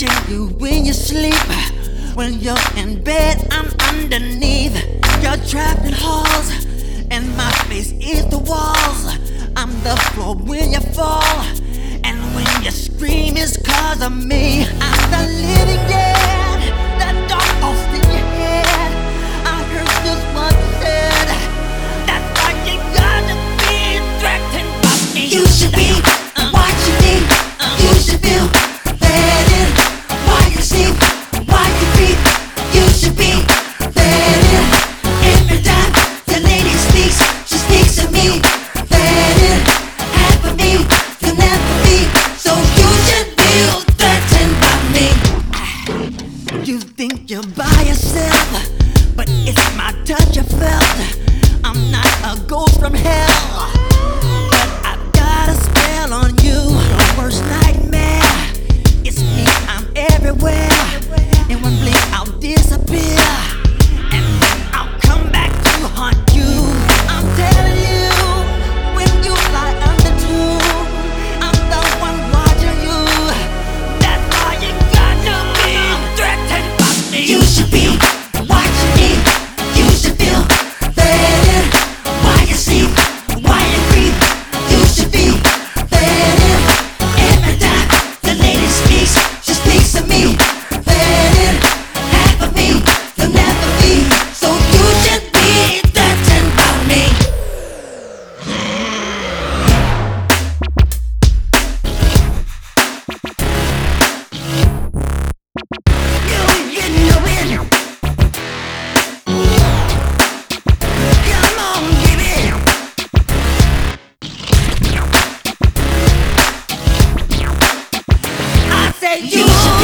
watching you when you sleep. When you're in bed, I'm underneath. You're trapped in halls, and my face is the walls. I'm the floor when you fall, and when you scream it's cause of me. I'm the living dead, that dark ghost in your head. I heard just what you said. That's why you gotta be threatened by me. You should be watching me. You should feel better. Why you sleep? Why you creep? You should be better. Every time the lady speaks, she speaks to me. Better half of me, you'll never be. So you should feel threatened by me. You think you're by yourself, but it's my touch you felt. I'm not a ghost from hell, but I've got a spell on you. The worst nightmare. It's me, I'm everywhere. In one blink I'll disappear, and then I'll come back to haunt you. I'm telling you, when you lie under tomb, I'm the one watching you. That's why you gotta be threatened by me. You should be watching me. You should feel better. Why you sleep? Why you creep? You should be better. Every time the lady speaks, she speaks to me. Better half of me, you'll never be. So you should be threatened by me. You get no win. Come on, give it. I say you